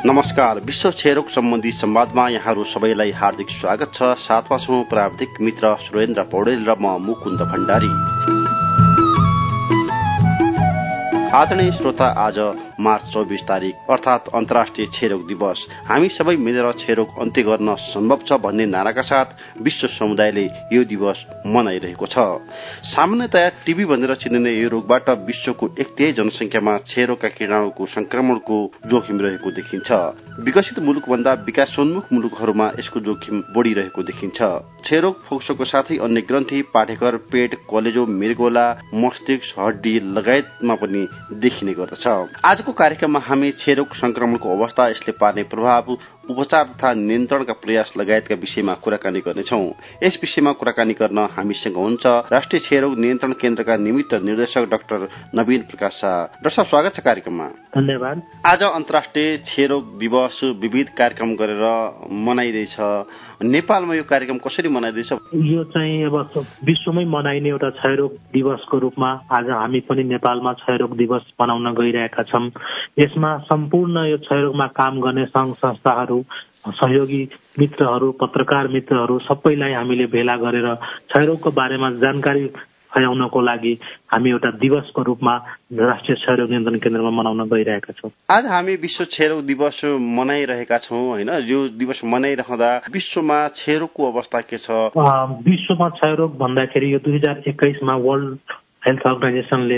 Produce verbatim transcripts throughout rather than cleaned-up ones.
नमस्कार, विश्व क्षयरोग सम्बन्धी संवादमा यहाँहरू सबैलाई हार्दिक स्वागत छ। साथमा छौं प्राविधिक मित्र सुरेन्द्र पौडेल र म मुकुन्द भण्डारी। आदरणीय श्रोता, आज मार्च चौबिस तारिक अर्थात अन्तर्राष्ट्रिय क्षयरोग दिवस। हामी सबै मिलेर क्षयरोग अन्त्य गर्न सम्भव छ भन्ने नाराका साथ विश्व समुदायले यो दिवस मनाइरहेको छ। सामान्यतया टीबी भनेर चिनिने यो रोगबाट विश्वको एक तिहाई जनसंख्यामा क्षयरोगका किटाणुको संक्रमणको जोखिम रहेको देखिन्छ। विकसित मुलुकभन्दा विकासोन्मुख मुलुकहरूमा यसको जोखिम बढ़िरहेको देखिन्छ। क्षयरोग फोक्सोको साथै अन्य ग्रन्थि, पाठेघर, पेट, कलेजो, मृगोला, मस्तिष्क, हड्डी लगायतमा पनि देखिने गर्दछ। आजको कार्यक्रममा हामी क्षयरोग संक्रमणको अवस्था, यसले पार्ने प्रभाव, उपचार तथा नियन्त्रणका प्रयास लगायतका विषयमा कुराकानी गर्नेछौं। यस विषयमा कुराकानी गर्न हामीसँग हुनुहुन्छ राष्ट्रिय क्षयरोग नियन्त्रण केन्द्रका निमित्त निर्देशक डाक्टर नवीन प्रकाश शाह। डाक्टर साहब, स्वागत छ कार्यक्रममा। धन्यवाद। आज अन्तर्राष्ट्रिय क्षयरोग दिवस विविध कार्यक्रम गरेर मनाइरहेछ। नेपालमा यो कार्यक्रम कसरी मनाइरहेछ? यो चाहिँ अब विश्वमै मनाइने एउटा क्षयरोग दिवसको रूपमा आज हामी पनि नेपालमा क्षयरोग दिवस मनाउन गइरहेका छौं। यसमा सम्पूर्ण यो क्षयरोगमा काम गर्ने संघ संस्थाहरू, सहयोगी मित्रहरू, पत्रकार मित्रहरू सबैलाई हामीले भेला गरेर क्षयरोगको बारेमा जानकारी फैलाउनको लागि हामी एउटा दिवसको रूपमा राष्ट्रिय क्षयरोग नियन्त्रण केन्द्रमा मनाउन गइरहेका छौं। आज हामी विश्व क्षयरोग दिवस मनाइरहेका छौं हैन? यो दिवस मनाइरहँदा विश्वमा क्षयरोगको अवस्था के छ? विश्वमा क्षयरोग भन्दाखेरि यो दुई हजार एक्काइसमा वर्ल्ड हेल्थ अर्गनाइजेसनले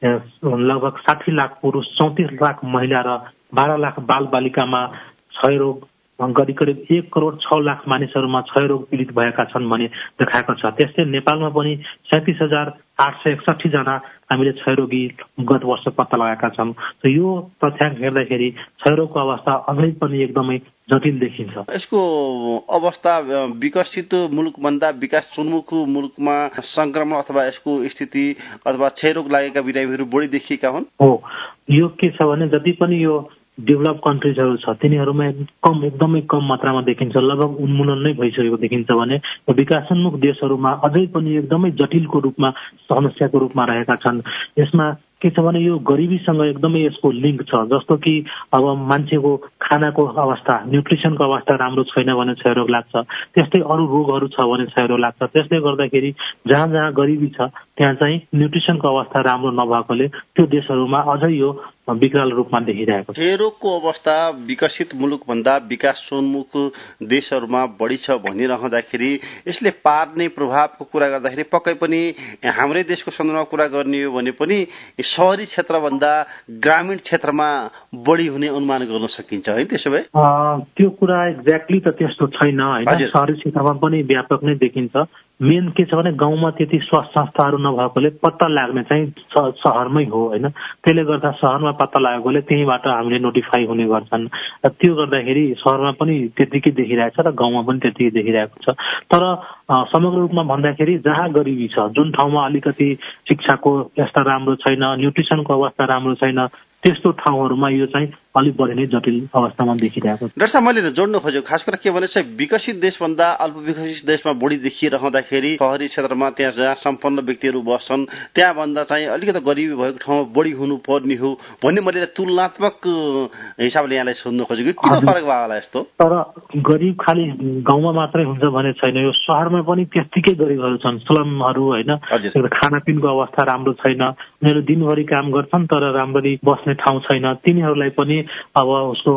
लगभग साठी लाख पुरुष, चौतिस लाख महिला र बाह्र लाख बाल बालिकामा क्षयरोग करिब करिब एक करोड़ छ लाख मानिसहरूमा क्षयरोग पीड़ित भएका छन् भने देखाएको छ। त्यस्तै नेपालमा पनि सैंतीस हजार आठ सय एकसठी जना हामीले क्षयरोगी गत वर्ष पत्ता लगाएका छौं। यो तथ्याङ्क हेर्दाखेरि क्षयरोगको अवस्था अझै पनि एकदमै जटिल देखिन्छ। यसको अवस्था विकसित मुलुकभन्दा विकासोन्मुख मुलुकमा संक्रमण अथवा यसको स्थिति अथवा क्षयरोग लागेका बिरामीहरू बढी देखिएका हुन्? हो, यो के छ भने जति पनि यो डेभलप कन्ट्रिजहरू छ तिनीहरूमा कम एकदमै कम मात्रामा देखिन्छ, लगभग उन्मूलन नै भइसकेको देखिन्छ भने विकासोन्मुख देशहरूमा अझै पनि एकदमै जटिलको रूपमा समस्याको रूपमा रहेका छन्। यसमा के छ भने यो गरिबीसँग एकदमै यसको लिङ्क छ। जस्तो कि अब मान्छेको खानाको अवस्था, न्युट्रिसनको अवस्था राम्रो छैन भने क्षयरोग लाग्छ। त्यस्तै अरू रोगहरू छ भने क्षयरोग लाग्छ। त्यसले गर्दाखेरि जहाँ जहाँ गरिबी छ त्यहाँ चाहिँ न्युट्रिसनको अवस्था राम्रो नभएकोले त्यो देशहरूमा अझै यो विकराल रूपमा देखिरहेको छ। क्षयरोगको अवस्था विकसित मुलुकभन्दा विकासोन्मुख देशहरूमा बढी छ भनिरहँदाखेरि यसले पार्ने प्रभावको कुरा गर्दाखेरि पक्कै पनि हाम्रै देशको सन्दर्भमा कुरा गर्ने हो भने पनि शहरी क्षेत्रभन्दा ग्रामीण क्षेत्रमा बढी हुने अनुमान गर्न सकिन्छ है? त्यसो भए त्यो कुरा एक्ज्याक्टली त त्यस्तो छैन हैन। शहरी क्षेत्रमा पनि व्यापक नै देखिन्छ। मेन के छ भने गाउँमा त्यति स्वास्थ्य संस्थाहरू नभएकोले पत्ता लाग्ने चाहिँ शहरमै हो हैन। त्यसले गर्दा शहरमा पत्ता लागेकोले त्यहीबाट हामीले नोटिफाई हुने गर्छन्। त्यो गर्दाखेरि शहरमा पनि त्यतिकै देखिरहेछ र गाउँमा पनि त्यतिकै देखिरहेको छ। तर समग्र रूपमा भन्दाखेरि जहाँ गरिबी छ, जुन ठाउँमा अलिकति शिक्षाको व्यवस्था राम्रो छैन, न्युट्रिसनको अवस्था राम्रो छैन, त्यस्तो ठाउँहरूमा यो चाहिँ अलिक बढी नै जटिल अवस्थामा देखिरहेको छ। डाक्टर साहब, मैले जोड्न खोजेको खास कुरा के भने चाहिँ विकसित देशभन्दा अल्प विकसित देशमा बढी देखिरहँदाखेरि शहरी क्षेत्रमा त्यहाँ जहाँ सम्पन्न व्यक्तिहरू बस्छन् त्यहाँ भन्दा चाहिँ अलिकति गरिबी भएको ठाउँमा बढी हुनुपर्ने हो भन्ने मैले तुलनात्मक हिसाबले यहाँलाई सोध्न खोजेको। किन फरक भयो होला यस्तो? तर गरिब खालि गाउँमा मात्रै हुन्छ भने छैन, यो शहरमा पनि त्यतिकै गरिबहरू छन्। स्लमहरू हैन, खानापिनको अवस्था राम्रो छैन, उनीहरू दिनभरि काम गर्छन् तर राम्ररी बस्ने ठाउँ छैन। तिनीहरूलाई पनि अब उसको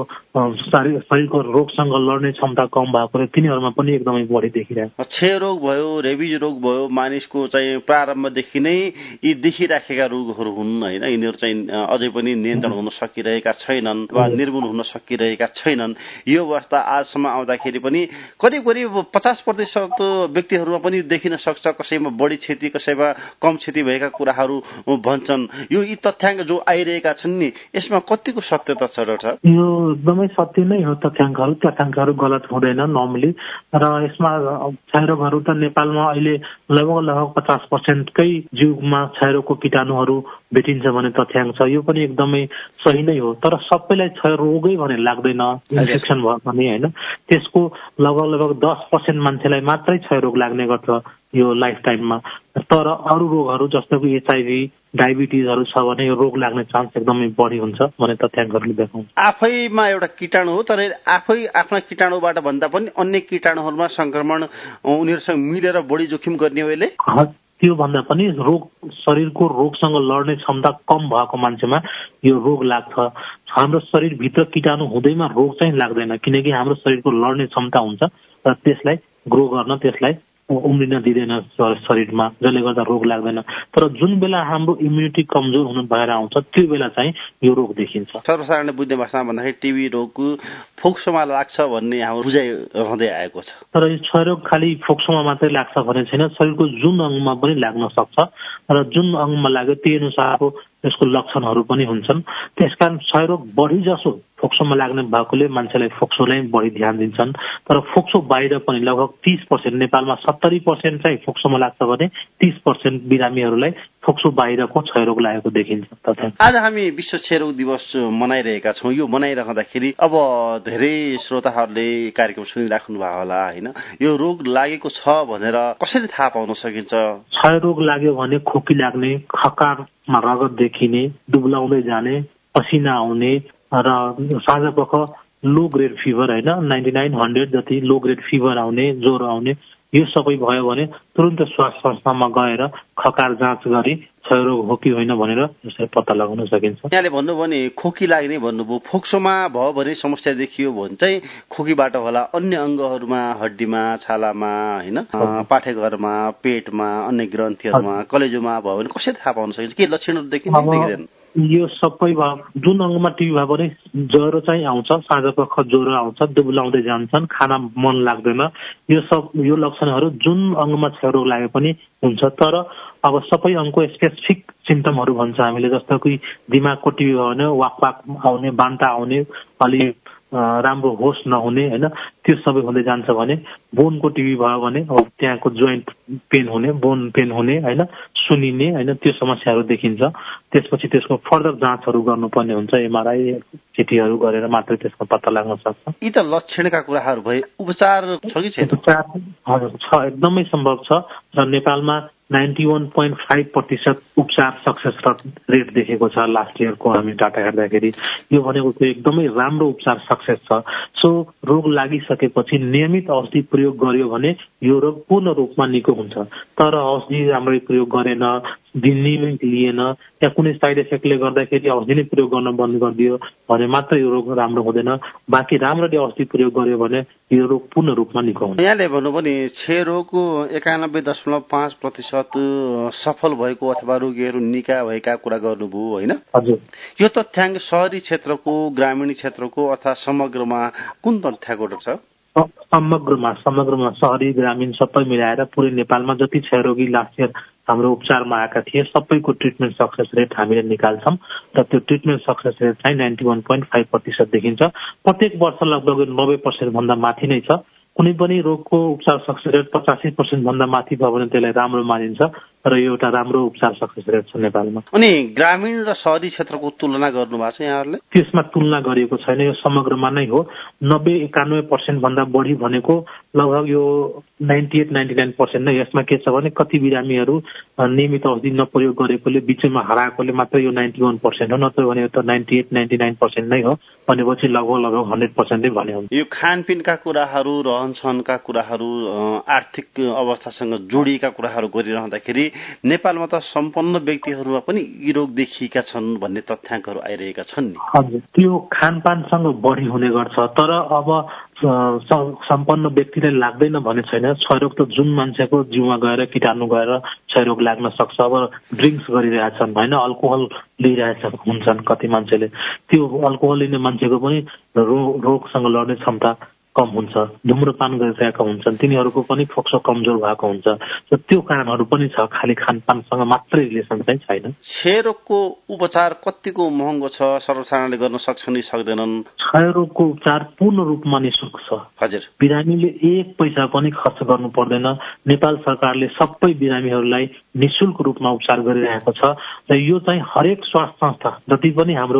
शरीरको रोगसँग लड्ने क्षमता कम भएकोले तिनीहरूमा पनि एकदमै बढी देखिरहेको। क्षयरोग भयो, रेबिज रोग भयो, मानिसको चाहिँ प्रारम्भदेखि नै यी देखिराखेका रोगहरू हुन् हैन। यिनीहरू चाहिँ अझै पनि नियन्त्रण हुन सकिरहेका छैनन् वा निर्मूल हुन सकिरहेका छैनन्। यो अवस्था आजसम्म आउँदाखेरि पनि करिब करिब पचास प्रतिशत व्यक्तिहरूमा पनि देखिन सक्छ। कसैमा बढी क्षति, कसैमा कम क्षति भएका कुराहरू भन्छन्। यो यी तथ्याङ्क जो आइरहेका छन् नि, यसमा कतिको सत्यता छ डाक्टर? यो एकदमै सत्य नै हो। तथ्याङ्कहरू तथ्याङ्कहरू गलत हुँदैन नर्मली। र यसमा क्षयरोगहरू त नेपालमा अहिले लगभग लगभग पचास पर्सेन्टकै जीवमा क्षयरोगको कीटाणुहरू भेटिन्छ भने तथ्याङ्क छ। यो पनि एकदमै सही नै हो। तर सबैलाई क्षयरोगै भने लाग्दैन, इन्फेक्सन भयो भने हैन। त्यसको लगभग लगभग दस पर्सेन्ट मान्छेलाई मात्रै क्षयरोग लाग्ने गर्छ। यो लाइफ टाइममा। तर अरू रोगहरू जस्तो कि एचआइभी डायबिटिजहरू छ भने यो रोग लाग्ने चान्स एकदमै बढी हुन्छ भने तथ्याङ्कहरूले देखाउँछ। आफैमा एउटा कीटाणु हो तर आफै आफ्ना कीटाणुबाट भन्दा पनि अन्य कीटाणुहरूमा संक्रमण उनीहरूसँग मिलेर बढी जोखिम गर्ने हो यसले? त्यो भन्दा पनि रोग शरीरको रोगसँग लड्ने क्षमता कम भएको मान्छेमा यो रोग लाग्छ। हाम्रो शरीरभित्र कीटाणु हुँदैमा रोग चाहिँ लाग्दैन किनकि हाम्रो शरीरको लड्ने क्षमता हुन्छ र त्यसलाई ग्रो गर्न त्यसलाई उम्रिन दिँदैन शरीरमा, जसले गर्दा रोग लाग्दैन। तर जुन बेला हाम्रो इम्युनिटी कमजोर हुनु भएर आउँछ त्यो बेला चाहिँ यो रोग देखिन्छ। सर्वसाधारण बुझ्ने भाषामा भन्दाखेरि टिबी रोगको फोक्सोमा लाग्छ भन्ने हाम्रो बुझाइ रहँदै आएको छ। तर यो क्षयरोग खालि फोक्सोमा मात्रै लाग्छ भन्ने छैन, शरीरको जुन अङ्गमा पनि लाग्न सक्छ र जुन अङ्गमा लाग्यो त्यही अनुसारको त्यसको लक्षणहरू पनि हुन्छन्। त्यसकारण क्षयरोग बढी जसो फोक्सोमा लाग्ने भएकोले मान्छेलाई फोक्सोलाई बढी ध्यान दिन्छन्। तर फोक्सो बाहिर पनि लगभग तीस पर्सेन्ट, नेपालमा सत्तरी पर्सेन्ट चाहिँ फोक्सोमा लाग्छ भने तीस पर्सेन्ट बिरामीहरूलाई फोक्सो बाहिरको क्षयरोग लागेको देखिन्छ। आज हामी विश्व क्षयरोग दिवस मनाइरहेका छौँ। यो मनाइरहँदाखेरि अब धेरै श्रोताहरूले कार्यक्रम सुनिराख्नु भएको होला होइन, यो रोग लागेको छ भनेर कसरी थाहा पाउन सकिन्छ? क्षयरोग लाग्यो भने खोकी लाग्ने, खकारमा रगत देखिने, दुब्लाउँदै जाने, पसिना आउने र साँझपख लो ग्रेड फिभर होइन नाइन्टी नाइन हन्ड्रेड जति लो ग्रेड फिभर आउने, ज्वरो आउने, यो सबै भयो भने तुरन्त स्वास्थ्य संस्थामा गएर खकार जाँच गरी क्षयरोग हो कि होइन भनेर यसलाई पत्ता लगाउन सकिन्छ। यहाँले भन्नुभयो भने खोकी लाग्ने भन्नुभयो, फोक्सोमा भयो भने समस्या देखियो भने चाहिँ खोकीबाट होला अन्य अङ्गहरूमा, हड्डीमा, छालामा होइन, पाठेघरमा, पेटमा, अन्य ग्रन्थीहरूमा, कलेजोमा भयो भने कसरी थाहा पाउन सकिन्छ? के लक्षणहरू देखिन्छ देखिँदैन? यो सबै जुन अङ्गमा टिबी भयो भने ज्वरो चाहिँ आउँछ, साँझपख ज्वरो आउँछ, दुब्लाउँदै जान्छन्, खाना मन लाग्दैन, यो सब यो लक्षणहरू जुन अङ्गमा क्षयरोग लागे पनि हुन्छ। तर अब सबै अङ्गको स्पेसिफिक सिम्टमहरू भन्छ हामीले, जस्तो कि दिमागको टिबी भयो भने वाक वाक आउने, बान्ता आउने, अलि राम्रो होस नहुने होइन, त्यो सबै हुँदै जान्छ भने बोनको टिबी भयो भने अब त्यहाँको जोइन्ट पेन हुने, बोन पेन हुने होइन, सुनिने होइन, त्यो समस्याहरू देखिन्छ। त्यसपछि त्यसको फर्दर जाँचहरू गर्नुपर्ने हुन्छ, एमआरआई चिठीहरू गरेर मात्रै त्यसको पत्ता लाग्न सक्छ। यी त लक्षणका कुराहरू भए, उपचार छ कि छैन? उपचार हजुर छ, एकदमै सम्भव छ र नेपालमा नाइन्टी वान पोइन्ट फाइभ प्रतिशत उपचार सक्सेस रेट देखेको छ लास्ट इयरको हामी डाटा हेर्दाखेरि। यो भनेको चाहिँ एकदमै राम्रो उपचार सक्सेस छ। सो रोग लागिसकेपछि नियमित औषधि प्रयोग गर्यो भने यो रोग पूर्ण रूपमा निको हुन्छ। तर औषधि राम्ररी प्रयोग गरेन, नियमित लिएन या कुनै साइड इफेक्टले गर्दाखेरि औषधि नै प्रयोग गर्न बन्द गरिदियो भने मात्र यो रोग राम्रो हुँदैन। बाँकी राम्ररी औषधि प्रयोग गर्यो भने यो रोग पूर्ण रूपमा निको हुन्छ। यहाँले भन्नु भने क्षयरोगको एकानब्बे दशमलव पाँच प्रतिशत सफल भएको अथवा रोगीहरू निका भएका कुरा गर्नुभयो होइन? हजुर। यो तथ्याङ्क शहरी क्षेत्रको, ग्रामीण क्षेत्रको अथवा समग्रमा कुन तथ्याङ्क छ? समग्रमा समग्रमा शहरी ग्रामीण सबै मिलाएर पुरै नेपालमा जति क्षयरोगी लास्ट इयर हाम्रो उपचारमा आएका थिए सबैको ट्रिटमेन्ट सक्सेस रेट हामीले निकाल्छौँ र त्यो ट्रिटमेन्ट सक्सेस रेट चाहिँ नाइन्टी वान पोइन्ट फाइभ प्रतिशत देखिन्छ। प्रत्येक वर्ष लगभग नब्बे पर्सेन्ट भन्दा माथि नै छ। कुनै पनि रोगको उपचार सक्सेस रेट पचासी पर्सेन्ट भन्दा माथि भयो भने त्यसलाई राम्रो मानिन्छ र यो एउटा राम्रो उपचार सक्सेस रेट छ नेपालमा। अनि ग्रामीण र शहरी क्षेत्रको तुलना गर्नु भएको छ यहाँहरूले? त्यसमा तुलना गरिएको छैन, यो समग्रमा नै हो। नब्बे एकानब्बे पर्सेन्ट भन्दा बढी भनेको लगभग यो ninety eight ninety nine percent नै। यसमा के छ भने कति बिरामीहरू नियमित औषधि नप्रयोग गरेकोले बिचमा हराएकोले मात्र यो नाइन्टी वान पर्सेन्ट हो, नत्र भने त ninety eight ninety nine percent नै हो भनेपछि लगभग लगभग हन्ड्रेड पर्सेन्टै भने हुन्छ। यो खानपिनका कुराहरू, रहनसहनका कुराहरू, आर्थिक अवस्थासँग जोडिएका कुराहरू गरिरहँदाखेरि नेपालमा त सम्पन्न व्यक्तिहरूमा पनि यी रोग देखिएका छन् भन्ने तथ्याङ्कहरू आइरहेका छन् नि। हजुर, त्यो खानपानसँग बढी हुने गर्छ। तर अब सम्पन्न व्यक्तिलाई लाग्दैन भन्ने छैन। क्षयरोग त जुन मान्छेको जिउमा गएर कीटाणु गएर क्षयरोग लाग्न सक्छ। अब ड्रिङ्क्स गरिरहेछन् होइन, अल्कोहल लिइरहेछ हुन्छन् कति मान्छेले, त्यो अल्कोहल लिने मान्छेको पनि रो रोगसँग लड्ने क्षमता कम हुन्छ। धुम्रपान गरिरहेका हुन्छन् तिनीहरूको पनि फोक्सो कमजोर भएको हुन्छ। त्यो कारणहरू पनि छ, खालि खानपानसँग मात्रै रिलेसन चाहिँ छैन। क्षयरोगको उपचार कतिको महँगो छ? सर्वसाधारणले गर्न सक्छन् कि सक्दैनन्? क्षयरोगको उपचार पूर्ण रूपमा निःशुल्क छ। हजुर। बिरामीले एक पैसा पनि खर्च गर्नु पर्दैन। नेपाल सरकारले सबै बिरामीहरूलाई निःशुल्क रूपमा उपचार गरिरहेको छ र यो चाहिँ हरेक स्वास्थ्य संस्था जति पनि हाम्रो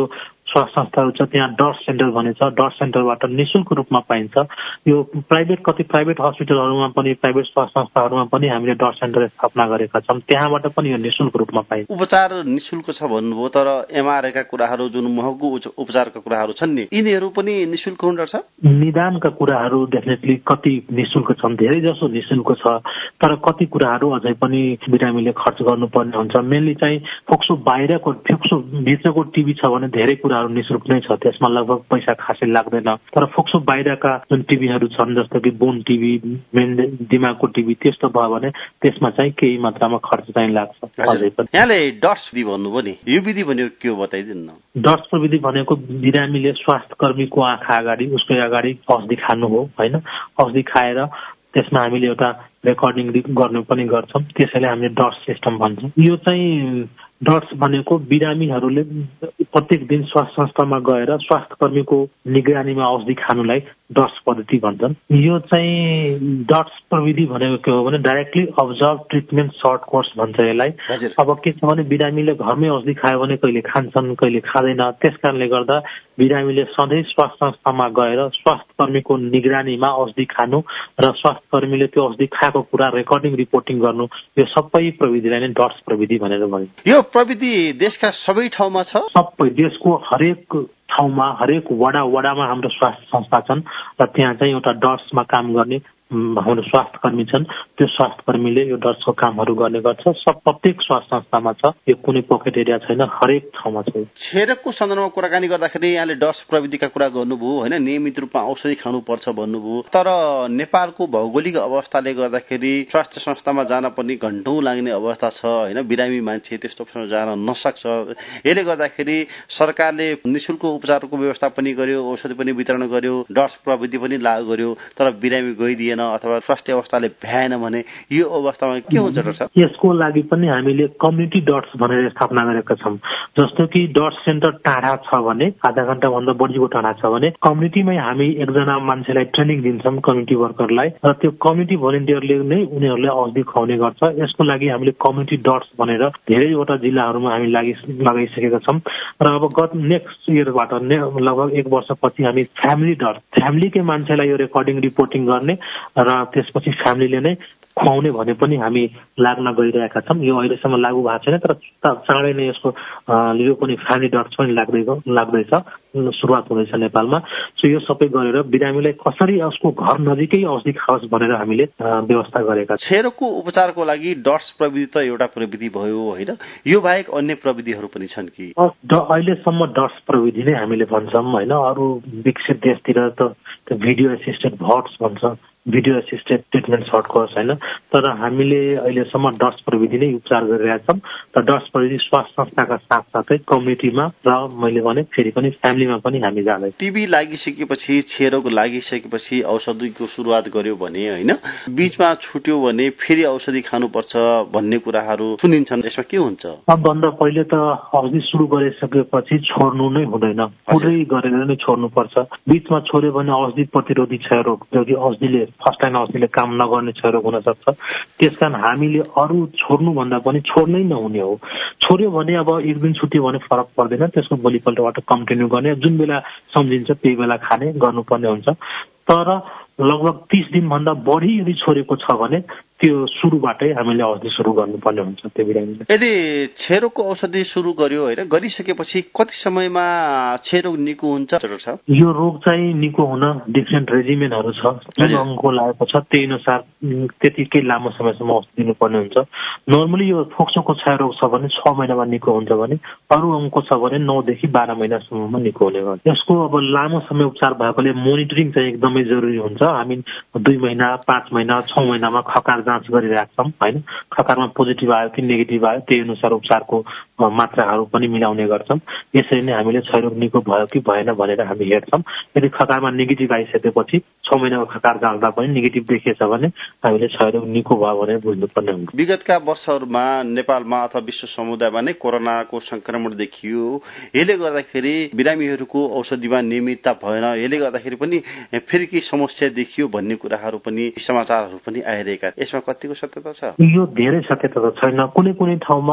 स्वास्थ्य संस्थाहरू छ त्यहाँ डट सेन्टर भन्ने छ। डट सेन्टरबाट निःशुल्क रूपमा पाइन्छ। यो प्राइभेट कति प्राइभेट हस्पिटलहरूमा पनि प्राइभेट स्वास्थ्य संस्थाहरूमा पनि हामीले डट सेन्टर स्थापना गरेका छौँ। त्यहाँबाट पनि यो निःशुल्क रूपमा पाइन्छ। उपचार निःशुल्क छ भन्नुभयो, तर एमआरआईका कुराहरू जुन महँगो उपचारका कुराहरू छन् नि यिनीहरू पनि निःशुल्क हुन सक्छ? निदानका कुराहरू डेफिनेटली कति निःशुल्क छन्, धेरै जसो निःशुल्क छ, तर कति कुराहरू अझै पनि बिरामीले खर्च गर्नुपर्ने हुन्छ। मेनली चाहिँ फोक्सो बाहिरको फोक्सो भित्रको टिभी छ भने धेरै कुराहरू निःशुल्क नै छ, त्यसमा लगभग पैसा खासै लाग्दैन। तर फोक्सो बाहिरका जुन टिभीहरू छन् जस्तो कि बोन टिभी, मेन दिमागको टिभी त्यस्तो भयो भने त्यसमा चाहिँ केही मात्रामा खर्च चाहिँ लाग्छ। अझै पनि यहाँले डट्स विधि भन्नुभयो नि, यो विधि भनेको के हो बताइदिनु न। डट्स विधि भनेको बिरामीले स्वास्थ्य कर्मीको आँखा अगाडि उसको अगाडि औषधि खानु हो होइन। औषधि खाएर त्यसमा हामीले एउटा रेकर्डिङ गर्नु पनि गर्छौँ, त्यसैले हामीले डट्स सिस्टम भन्छौँ। यो चाहिँ डट्स भनेको बिरामीहरूले प्रत्येक दिन स्वास्थ्य संस्थामा गएर स्वास्थ्य कर्मीको निगरानीमा औषधि खानुलाई डट्स पद्धति भन्छन्। यो चाहिँ डट्स प्रविधि भनेको के हो भने directly observe treatment short course भन्छ यसलाई। अब के छ भने बिरामीले घरमै औषधि खायो भने कहिले खान्छन् कहिले खाँदैन, त्यस कारणले गर्दा बिरामीले सधैँ स्वास्थ्य संस्थामा गएर स्वास्थ्य कर्मीको निगरानीमा औषधि खानु र स्वास्थ्य कर्मीले त्यो औषधि खाएको कुरा रेकर्डिङ रिपोर्टिङ गर्नु, यो सबै प्रविधिलाई नै डट्स प्रविधि भनेर भनिन्छ। यो प्रविधि देशका सबै ठाउँमा छ? सबै देशको हरेक ठाउँमा हरेक वडा वडामा हाम्रो स्वास्थ्य संस्था छन् र त्यहाँ चाहिँ एउटा डट्समा काम गर्ने हाम्रो स्वास्थ्य कर्मी छन्। त्यो स्वास्थ्य कर्मीले यो डट्सको कामहरू गर्ने गर्छ। सब प्रत्येक स्वास्थ्य संस्थामा छ, यो कुनै पकेट एरिया छैन, हरेक ठाउँमा छ। छेरकको सन्दर्भमा कुराकानी गर्दाखेरि यहाँले डट्स प्रविधिका कुरा गर्नुभयो होइन, नियमित रूपमा औषधि खानुपर्छ भन्नुभयो, तर नेपालको भौगोलिक अवस्थाले गर्दाखेरि स्वास्थ्य संस्थामा जान पनि घण्टौँ लाग्ने अवस्था छ होइन। बिरामी मान्छे त्यस्तो जान नसक्छ। यसले गर्दाखेरि सरकारले निःशुल्क उपचारको व्यवस्था पनि गर्यो, औषधि पनि वितरण गर्यो, डट्स प्रविधि पनि लागू गर्यो, तर बिरामी गइदिएन अथवा स्वास्थ्य अवस्थाले भ्याएन भने यो अवस्थामा के हुन्छ डाक्टर? यसको लागि पनि हामीले कम्युनिटी डट्स भनेर स्थापना गरेका छौँ। जस्तो कि डट्स सेन्टर टाढा छ भने आधा घण्टा भन्दा बढीको टाढा छ भने कम्युनिटीमै हामी एकजना मान्छेलाई ट्रेनिङ दिन्छौँ कम्युनिटी वर्करलाई, र त्यो कम्युनिटी भलिन्टियरले नै उनीहरूलाई औषधि खुवाउने गर्छ। यसको लागि हामीले कम्युनिटी डट्स भनेर धेरैवटा जिल्लाहरूमा हामी लागि लगाइसकेका छौँ र अब गत नेक्स्ट इयरबाट लगभग एक वर्षपछि हामी फ्यामिली डट्स फ्यामिलीकै मान्छेलाई यो रेकर्डिङ रिपोर्टिङ गर्ने र त्यसपछि फ्यामिलीले नै खुवाउने भने पनि हामी लाग्न गइरहेका छौँ। यो अहिलेसम्म लागू भएको छैन, तर चाँडै नै यसको यो पनि फ्यामिली डट्स पनि लाग्दै लाग्दैछ, सुरुवात हुँदैछ नेपालमा। सो यो सबै गरेर बिरामीलाई कसरी उसको घर नजिकै औषधि खाओस् भनेर हामीले व्यवस्था गरेका छौँ। छेरकको उपचारको लागि डट्स प्रविधि त एउटा प्रविधि भयो होइन, यो बाहेक अन्य प्रविधिहरू पनि छन् कि? अहिलेसम्म डट्स प्रविधि नै हामीले भन्छौँ होइन। अरू विकसित देशतिर त भिडियो एसिस्टेड भट्स भन्छ, video assisted treatment short course होइन, तर हामीले अहिलेसम्म डट्स प्रविधि नै उपचार गरिरहेका छौँ। र डट्स प्रविधि स्वास्थ्य संस्थाका साथसाथै कम्युनिटीमा र मैले भने फेरि पनि फ्यामिलीमा पनि हामी जाँदैछौँ। टिबी लागिसकेपछि छेरोग लागिसकेपछि औषधिको सुरुवात गर्यो भने होइन, बीचमा छुट्यो भने फेरि औषधि खानुपर्छ भन्ने कुराहरू सुनिन्छन्, यसमा के हुन्छ? सबभन्दा पहिले त औषधि सुरु गरिसकेपछि छोड्नु नै हुँदैन, पुरै गरेर नै छोड्नुपर्छ। बीचमा छोड्यो भने औषधि प्रतिरोधी क्षयरोग जो कि औषधिले फर्स्ट टाइम औषधिले काम नगर्ने क्षयरोग हुन सक्छ। त्यसकारण हामीले अरू छोड्नुभन्दा पनि छोड्नै नहुने हो। छोड्यो भने अब एक दिन छुट्यो भने फरक पर्दैन, त्यसको भोलिपल्टबाट कन्टिन्यू गर्ने, जुन बेला सम्झिन्छ त्यही बेला खाने गर्नुपर्ने हुन्छ। तर लगभग तीस दिनभन्दा बढी यदि छोडेको छ भने त्यो सुरुबाटै हामीले औषधि सुरु गर्नुपर्ने हुन्छ त्यो बिरामीले। यदि क्षयरोगको औषधि सुरु गर्यो होइन, गरिसकेपछि कति समयमा क्षयरोग निको हुन्छ डाक्टर साहब? यो रोग चाहिँ निको हुन डिफ्रेन्ट रेजिमेनहरू छ, जुन अङ्कको लागेको छ त्यही अनुसार त्यतिकै लामो समयसम्म औषधि दिनुपर्ने हुन्छ। नर्मली यो फोक्सोको क्षयरोग छ भने छ महिनामा निको हुन्छ भने अरू अङ्कको छ भने नौदेखि बाह्र महिनासम्ममा निको हुने गर्छ। यसको अब लामो समय उपचार भएकोले मोनिटरिङ चाहिँ एकदमै जरुरी हुन्छ। हामी दुई महिना पाँच महिना छ महिनामा खकार जाँच गरिराख्छौँ होइन। खकारमा पोजिटिभ आयो कि नेगेटिभ आयो त्यही अनुसार उपचारको मात्राहरू पनि मिलाउने गर्छौँ। यसरी नै हामीले क्षयरोग निको भयो कि भएन भनेर हामी हेर्छौँ। यदि खकारमा नेगेटिभ आइसकेपछि छ महिनाको खकार जाँच्दा पनि नेगेटिभ देखिएछ भने हामीले क्षयरोग निको भयो भनेर बुझ्नुपर्ने हुन्छ। विगतका वर्षहरूमा नेपालमा अथवा विश्व समुदायमा नै कोरोनाको संक्रमण देखियो। यसले गर्दाखेरि बिरामीहरूको औषधिमा नियमितता भएन, यसले गर्दाखेरि पनि फेरि के समस्या देखियो भन्ने कुराहरू पनि समाचारहरू पनि आइरहेका, यसमा कतिको सत्यता छ? यो धेरै सत्यता त छैन। कुनै कुनै ठाउँमा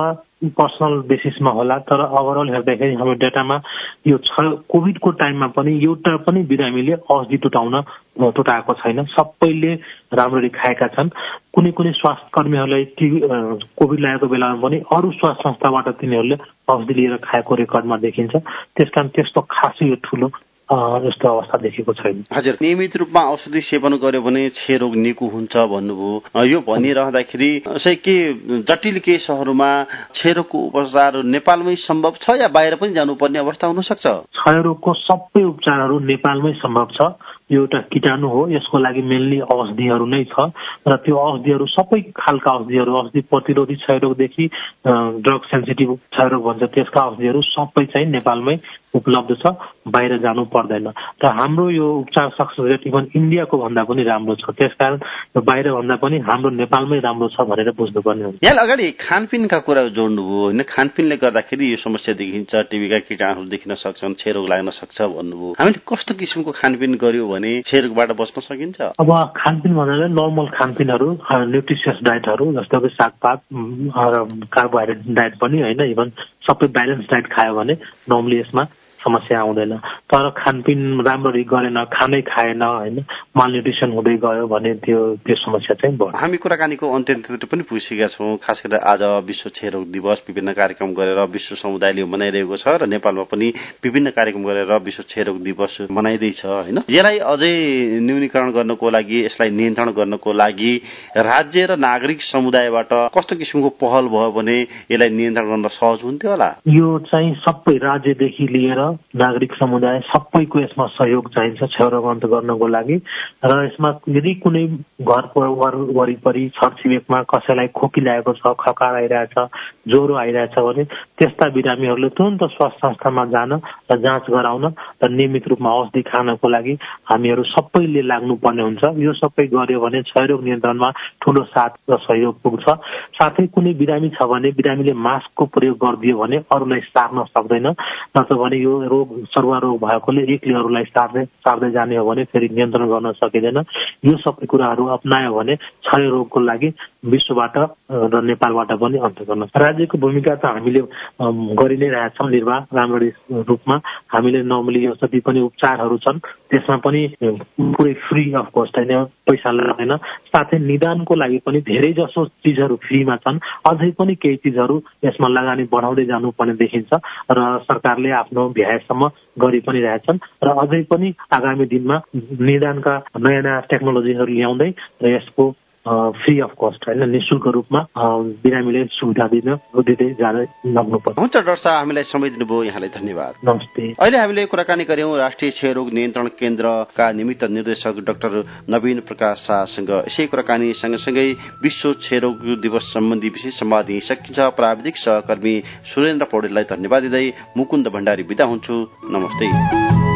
पर्सनल बेसिसमा होला, तर ओभरअल हेर्दाखेरि हाम्रो डेटामा यो कोभिडको टाइममा पनि एउटा पनि बिरामीले औषधि टुटाउन टुटाएको छैन। सबैले राम्ररी खाएका छन्। कुनै कुनै स्वास्थ्य कर्मीहरूलाई कोभिड लागेको बेलामा पनि अरू स्वास्थ्य संस्थाबाट तिनीहरूले औषधि लिएर खाएको रेकर्डमा देखिन्छ। त्यसकारण त्यस्तो खासै यो ठुलो जस्तो अवस्था देखेको छैन। हजुर, नियमित रूपमा औषधि सेवन गर्यो भने क्षयरोग निको हुन्छ भन्नुभयो। यो भनिरहँदाखेरि चाहिँ के जटिल केसहरूमा क्षयरोगको उपचार नेपालमै सम्भव छ या बाहिर पनि जानुपर्ने अवस्था हुन सक्छ? क्षयरोगको सबै उपचारहरू नेपालमै सम्भव छ। यो एउटा कीटाणु हो, यसको लागि मेनली औषधिहरू नै छ र त्यो औषधिहरू सबै खालका औषधिहरू, औषधि प्रतिरोधी क्षयरोगदेखि ड्रग सेन्सिटिभ क्षयरोग भन्छ त्यसका औषधिहरू सबै चाहिँ नेपालमै उपलब्ध छ, बाहिर जानु पर्दैन। र हाम्रो यो उपचार सक्सेस रेट इभन इन्डियाको भन्दा पनि राम्रो छ। त्यसकारण बाहिर भन्दा पनि हाम्रो नेपालमै राम्रो छ भनेर बुझ्नुपर्ने हुन्छ। यहाँ अगाडि खानपिनका कुरा जोड्नुभयो होइन, खानपिनले गर्दाखेरि यो समस्या देखिन्छ, टिबीका कीटाणुहरू देखिन सक्छन्, क्षयरोग लाग्न सक्छ भन्नुभयो। हामीले कस्तो किसिमको खानपिन गर्यो भने क्षयरोगबाट बच्न सकिन्छ? अब खानपिन भन्नाले नर्मल खानपिनहरू, न्युट्रिसियस डाइटहरू जस्तो कि सागपात र कार्बोहाइड्रेट डाइट पनि होइन, इभन सबै ब्यालेन्स डाइट खायो भने नर्मली यसमा समस्या आउँदैन। तर खानपिन राम्ररी गरेन, खानै खाएन होइन, मालन्युट्रिसन हुँदै गयो भने त्यो त्यो समस्या चाहिँ भयो। हामी कुराकानीको अन्त्यतिर पनि पुगिसकेका छौँ। खास गरेर आज विश्व क्षयरोग दिवस विभिन्न कार्यक्रम गरेर विश्व समुदायले मनाइरहेको छ र नेपालमा पनि विभिन्न कार्यक्रम गरेर विश्व क्षयरोग दिवस मनाइँदैछ होइन। यसलाई अझै न्यूनीकरण गर्नको लागि, यसलाई नियन्त्रण गर्नको लागि राज्य र नागरिक समुदायबाट कस्तो किसिमको पहल भयो भने यसलाई नियन्त्रण गर्न सहज हुन्थ्यो होला? यो चाहिँ सबै राज्यदेखि लिएर नागरिक समुदाय सबैको यसमा सहयोग चाहिन्छ क्षयरोग अन्त गर्नको लागि। र यसमा यदि कुनै घर वरिपरि छरछिमेकमा कसैलाई खोकी लागेको छ, खकार आइरहेछ, ज्वरो आइरहेछ भने त्यस्ता बिरामीहरूले तुरन्त स्वास्थ्य संस्थामा जान र जाँच गराउन र नियमित रूपमा औषधि खानको लागि हामीहरू सबैले लाग्नुपर्ने हुन्छ। यो सबै गर्यो भने क्षयरोग नियन्त्रणमा ठूलो साथ र सहयोग पुग्छ। साथै कुनै बिरामी छ भने बिरामीले मास्कको प्रयोग गरिदियो भने अरूलाई सार्न सक्दैन, नत्र भने यो रोग सरुवा रोग भएकोले एकले अरूलाई सार्दै सार्दै जाने हो भने फेरि नियन्त्रण गर्न सकिँदैन। यो सबै कुराहरू अपनायो भने क्षयरोगको लागि विश्वबाट र नेपालबाट पनि अन्त गर्न सक्छ। राज्यको भूमिका त हामीले गरि नै रहेछौँ निर्वाह राम्ररी रूपमा। हामीले नर्मली यो जति पनि उपचारहरू छन् त्यसमा पनि पुरै फ्री अफ कस्ट होइन, पैसा लाग्दैन। साथै निदानको लागि पनि धेरै जसो चिजहरू फ्रीमा छन्, अझै पनि केही चिजहरू यसमा लगानी बढाउँदै जानुपर्ने देखिन्छ र सरकारले आफ्नो भ्याएसम्म गरि पनि रहेछन् र अझै पनि आगामी दिनमा निदानका नयाँ नयाँ टेक्नोलोजीहरू ल्याउँदै र यसको फ्री अफ कस्ट होइन, निःशुल्क रूपमा बिरामीले सुविधा दिन दिँदै जान लाग्नुपर्छ। हुन्छ डाक्टर साहब, हामीलाई समय दिनुभयो, यहाँलाई धन्यवाद। नमस्ते। अहिले हामीले कुराकानी गर्यौं राष्ट्रिय क्षयरोग नियन्त्रण केन्द्रका निमित्त निर्देशक डाक्टर नवीन प्रकाश शाहसँग। यसै कुराकानी सँगसँगै विश्व क्षयरोग दिवस सम्बन्धी विशेष संवाद यही सकिन्छ। प्राविधिक सहकर्मी सुरेन्द्र पौडेललाई धन्यवाद दिँदै मुकुन्द भण्डारी बिदा हुन्छु। नमस्ते।